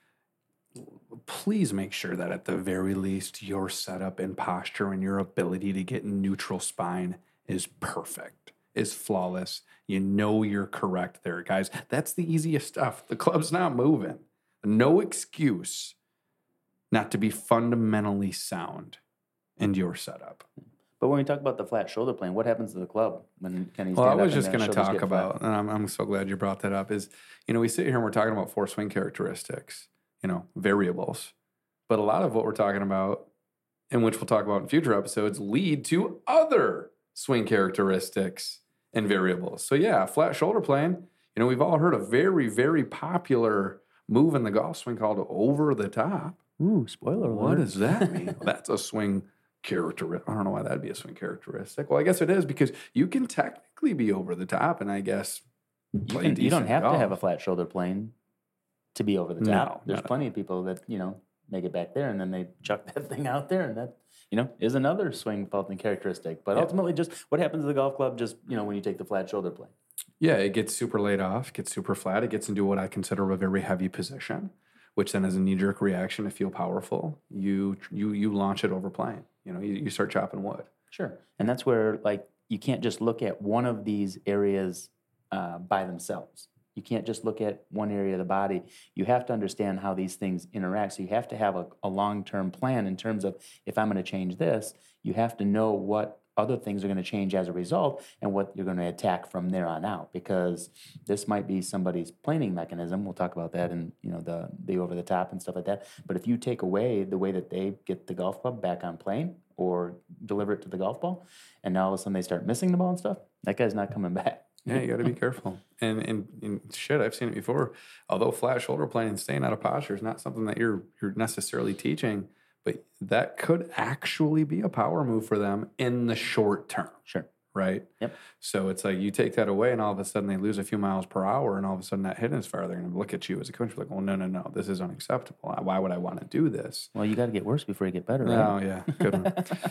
please make sure that at the very least your setup and posture and your ability to get neutral spine is perfect, is flawless. You know you're correct there, guys. That's the easiest stuff. The club's not moving. No excuse not to be fundamentally sound in your setup. But when we talk about the flat shoulder plane, what happens to the club when can he stand Well, I up was and just the going to shoulders talk get flat? about, and I'm, I'm so glad you brought that up, is, you know, we sit here and we're talking about four swing characteristics, you know, variables. But a lot of what we're talking about, and which we'll talk about in future episodes, lead to other swing characteristics and variables. So, yeah, flat shoulder plane, you know, we've all heard a very, very popular move in the golf swing called over the top. Ooh, spoiler alert. What does that mean? Well, that's a swing characteristic. I don't know why that'd be a swing characteristic. Well, I guess it is because you can technically be over the top, and I guess You, play can, you don't decent have to have a golf. flat shoulder plane to be over the No, top. There's not at plenty of people that, you know, make it back there and then they chuck that thing out there, and that, you know, is another swing faulting characteristic. But Yeah. ultimately, just what happens to the golf club, just, you know, when you take the flat shoulder plane. Yeah, it gets super laid off, gets super flat. It gets into what I consider a very heavy position, which then is a knee-jerk reaction to feel powerful. You you you launch it over playing. You know, you, you start chopping wood. Sure. And that's where, like, you can't just look at one of these areas uh, by themselves. You can't just look at one area of the body. You have to understand how these things interact. So you have to have a, a long-term plan in terms of, if I'm going to change this, you have to know what other things are going to change as a result and what you're going to attack from there on out, because this might be somebody's planing mechanism. We'll talk about that in, you know, the the over the top and stuff like that. But if you take away the way that they get the golf club back on plane or deliver it to the golf ball, and now all of a sudden they start missing the ball and stuff, that guy's not coming back. Yeah, you got to be careful. And, and and shit, I've seen it before. Although flat shoulder plane and staying out of posture is not something that you're you're necessarily teaching, but that could actually be a power move for them in the short term. Sure. Right? Yep. So it's like you take that away and all of a sudden they lose a few miles per hour and all of a sudden that hit is far. They're going to look at you as a coach like, well, no, no, no, this is unacceptable. Why would I want to do this? Well, you got to get worse before you get better, right? Oh, yeah. Good one.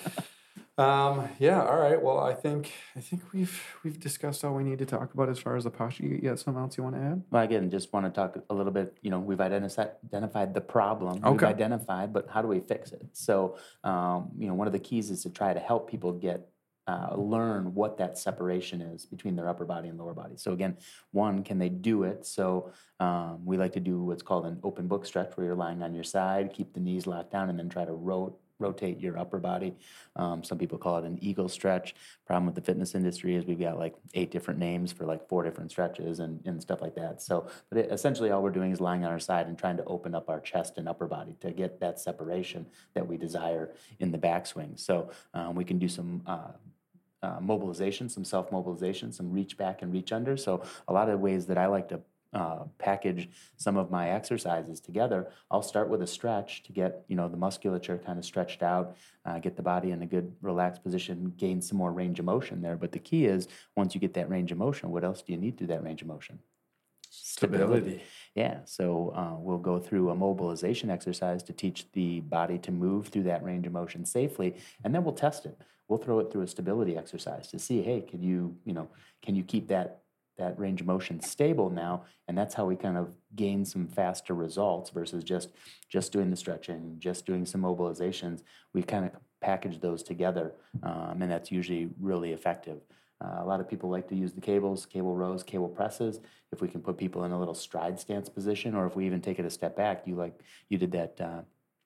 Um, yeah, all right. Well, I think I think we've we've discussed all we need to talk about as far as the posture. You got something else you want to add? Well, again, just want to talk a little bit, you know, we've identified, identified the problem. We've Okay. identified, but how do we fix it? So, um, you know, one of the keys is to try to help people get, uh, learn what that separation is between their upper body and lower body. So again, one, can they do it? So um, we like to do what's called an open book stretch, where you're lying on your side, keep the knees locked down, and then try to rotate. rotate your upper body. Um, some people call it an eagle stretch. Problem with the fitness industry is we've got like eight different names for like four different stretches and, and stuff like that. So, but it, essentially all we're doing is lying on our side and trying to open up our chest and upper body to get that separation that we desire in the backswing. So um, we can do some uh, uh, mobilization, some self-mobilization, some reach back and reach under. So a lot of ways that I like to Uh, package some of my exercises together. I'll start with a stretch to get, you know, the musculature kind of stretched out, uh, get the body in a good relaxed position, gain some more range of motion there. But the key is, once you get that range of motion, what else do you need through that range of motion? Stability. Yeah, so uh, we'll go through a mobilization exercise to teach the body to move through that range of motion safely, and then we'll test it. We'll throw it through a stability exercise to see, hey, can you, you know, can you keep that that range of motion stable now? And that's how we kind of gain some faster results versus just just doing the stretching, just doing some mobilizations. We kind of package those together, um, and that's usually really effective. Uh, a lot of people like to use the cables, cable rows, cable presses. If we can put people in a little stride stance position, or if we even take it a step back, you like you did that uh,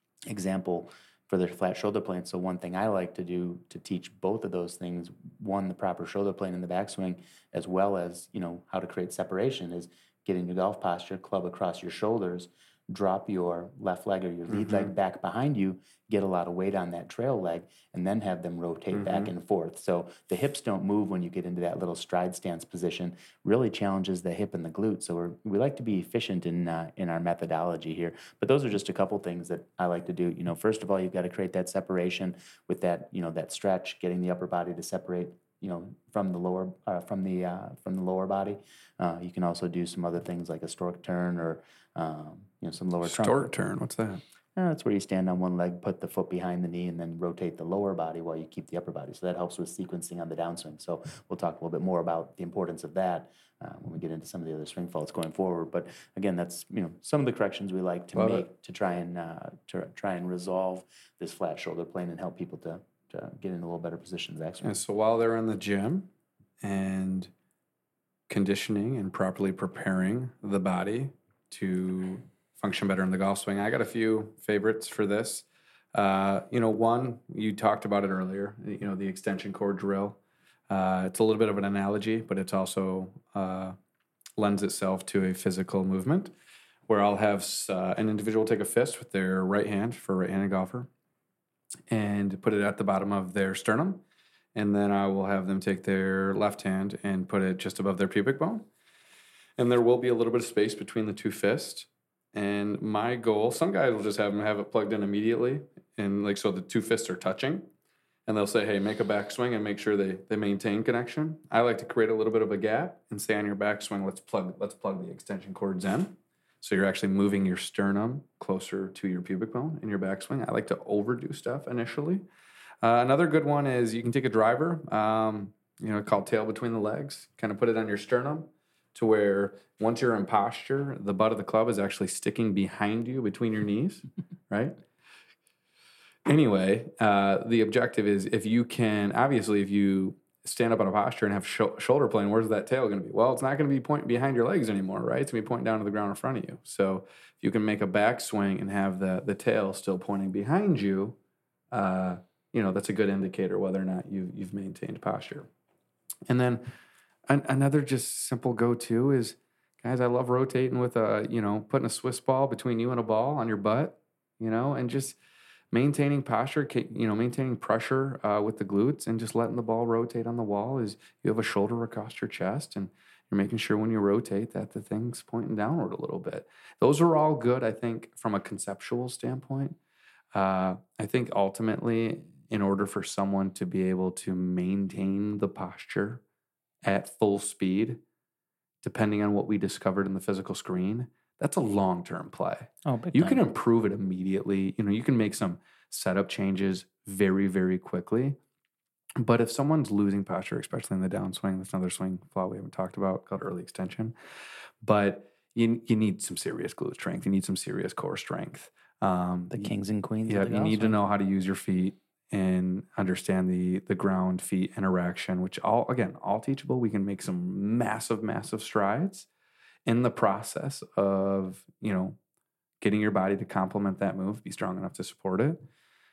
example for the flat shoulder plane. So one thing I like to do to teach both of those things, one, the proper shoulder plane in the backswing, as well as, you know, how to create separation, is get in your golf posture, club across your shoulders, drop your left leg or your lead Mm-hmm. leg back behind you, get a lot of weight on that trail leg, and then have them rotate Mm-hmm. back and forth. So the hips don't move when you get into that little stride stance position. Really challenges the hip and the glute. So we're, we like to be efficient in uh, in our methodology here. But those are just a couple things that I like to do. You know, first of all, you've got to create that separation with that, you know, that stretch, getting the upper body to separate, you know, from the lower uh, from the uh, from the lower body. Uh, you can also do some other things like a stork turn, or um, you know, some lower trunk. Stork turn. What's that? Uh, that's where you stand on one leg, put the foot behind the knee, and then rotate the lower body while you keep the upper body. So that helps with sequencing on the downswing. So we'll talk a little bit more about the importance of that uh, when we get into some of the other swing faults going forward. But again, that's, you know, some of the corrections we like to Love make it. to try and uh, to try and resolve this flat shoulder plane and help people to, to get in a little better position in the backswing. And so while they're in the gym and conditioning and properly preparing the body to function better in the golf swing, I got a few favorites for this. Uh, you know, one, you talked about it earlier, you know, the extension cord drill. Uh, it's a little bit of an analogy, but it's also uh, lends itself to a physical movement where I'll have uh, an individual take a fist with their right hand for a right-handed golfer and put it at the bottom of their sternum. And then I will have them take their left hand and put it just above their pubic bone. And there will be a little bit of space between the two fists. And my goal, some guys will just have them have it plugged in immediately. And like, so the two fists are touching. And they'll say, hey, make a backswing and make sure they, they maintain connection. I like to create a little bit of a gap and say on your backswing, let's plug, let's plug the extension cords in. So you're actually moving your sternum closer to your pubic bone in your backswing. I like to overdo stuff initially. Uh, another good one is you can take a driver, um, you know, called tail between the legs, kind of put it on your sternum to where once you're in posture, the butt of the club is actually sticking behind you between your knees, right? Anyway, uh, the objective is if you can, obviously, if you stand up on a posture and have sh- shoulder plane, where's that tail going to be? Well, it's not going to be pointing behind your legs anymore, right? It's going to be pointing down to the ground in front of you. So if you can make a backswing and have the, the tail still pointing behind you, uh, you know, that's a good indicator whether or not you, you've maintained posture. And then an, another just simple go-to is, guys, I love rotating with a, you know, putting a Swiss ball between you and a ball on your butt, you know, and just maintaining posture, you know, maintaining pressure uh, with the glutes and just letting the ball rotate on the wall is you have a shoulder across your chest and you're making sure when you rotate that the thing's pointing downward a little bit. Those are all good, I think, from a conceptual standpoint. Uh, I think ultimately, in order for someone to be able to maintain the posture at full speed, depending on what we discovered in the physical screen, that's a long-term play. Oh, big you time. can improve it immediately. You know, you can make some setup changes very, very quickly. But if someone's losing posture, especially in the downswing, that's another swing flaw we haven't talked about called early extension. But you you need some serious glute strength. You need some serious core strength. Um, the kings and queens. Yeah, of the you need to swing. know how to use your feet and understand the the ground feet interaction, which all again all teachable. We can make some massive, massive strides in the process of, you know, getting your body to complement that move, be strong enough to support it.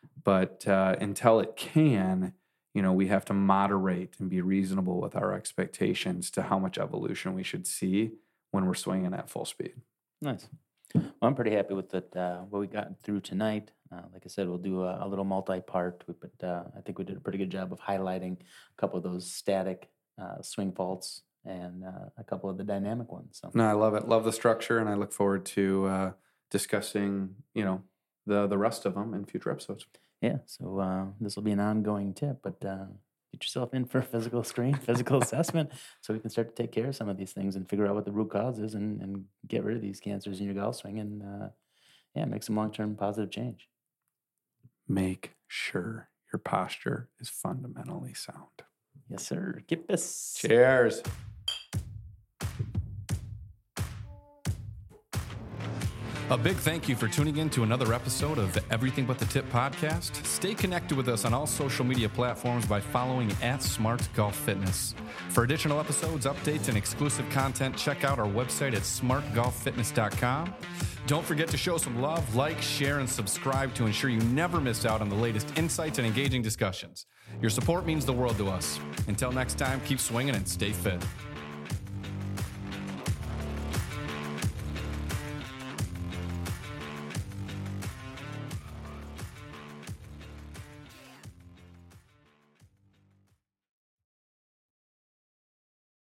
But uh, until it can, you know, we have to moderate and be reasonable with our expectations to how much evolution we should see when we're swinging at full speed. Nice. Well, I'm pretty happy with it, uh, what we got through tonight. Uh, like I said, we'll do a, a little multi-part, but uh, I think we did a pretty good job of highlighting a couple of those static uh, swing faults and uh, a couple of the dynamic ones. So. No, I love it. Love the structure, and I look forward to uh, discussing, you know, the the rest of them in future episodes. Yeah, so uh, this will be an ongoing tip, but uh, get yourself in for a physical screen, physical assessment, so we can start to take care of some of these things and figure out what the root cause is and, and get rid of these cancers in your golf swing and, uh, yeah, make some long-term positive change. Make sure your posture is fundamentally sound. Yes, sir. Get this. Cheers. A big thank you for tuning in to another episode of the Everything But the Tip podcast. Stay connected with us on all social media platforms by following at Smart Golf Fitness. For additional episodes, updates, and exclusive content, check out our website at smart golf fitness dot com. Don't forget to show some love, like, share, and subscribe to ensure you never miss out on the latest insights and engaging discussions. Your support means the world to us. Until next time, keep swinging and stay fit.